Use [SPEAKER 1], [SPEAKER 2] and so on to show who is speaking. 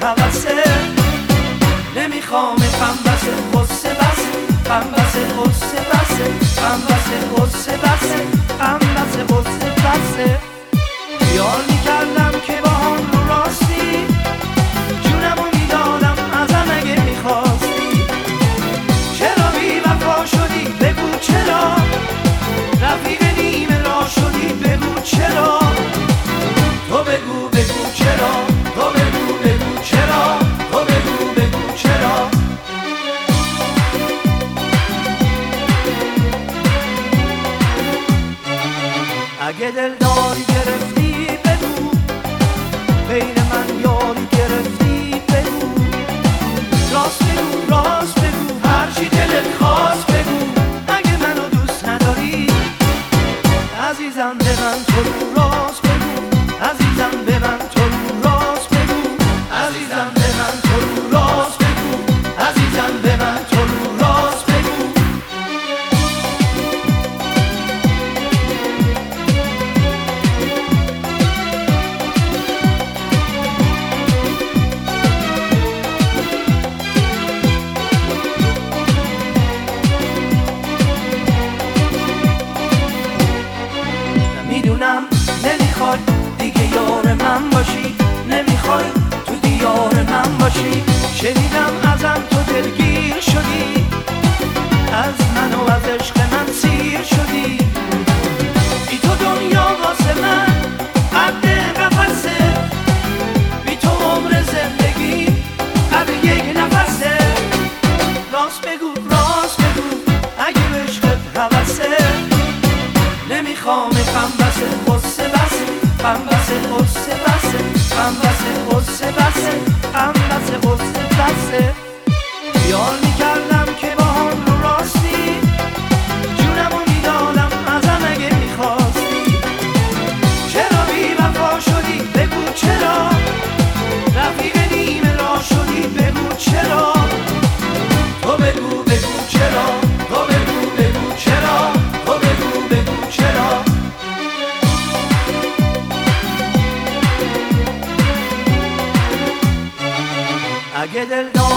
[SPEAKER 1] هوسه نمیخوام غم بسه غصه بسه غم بسه غصه بسه غم بسه غصه بسه غم بسه غصه بسه خیال میکردم که با هم رو راستی جونمو میدادم ازم اگه میخواستی چرا بی وفا شدی بگو چرا رفیق نیمه راه شدی بگو چرا تو بگو بگو چرا تو بگو بگو چرا تو بگو بگو چرا اگه دلداری گرفتی بگو بین من یاری گرفتی بگو راست بگو راست بگو هرچی دلت خواست بگو اگه منو دوست نداری عزیزم به من تو رو راست بگو عزیزم به من تو رو راست بگو عزیزم به من تو رو راست بگو عزیزم به من تو رو راست بگو میدونم نمیخوای دیگه یار من باشی نمیخوای تو دیار من باشی شنیدم ازم تو دلگیر شدی از من و از عشق من سیر شدی بی تو دنیا واسه من قد قفسه بی تو عمر زندگی قد یک نفسه راست بگو اگه عشقت هوسه نمیخوام غم بسه غصه بسه غم بسه غصه بسه غم بسه غصه بسه غم بسه غصه بسه خیال میکردم که با هم رو راستی جونمو میدادم ازم اگه میخواستی چرا بی وفا شدی بگو چرا رفیق نیمه راه شدی بگو چرا تو بگو بگو چرا تو بگو بگو چرا تو بگو بگو چرا اگه دل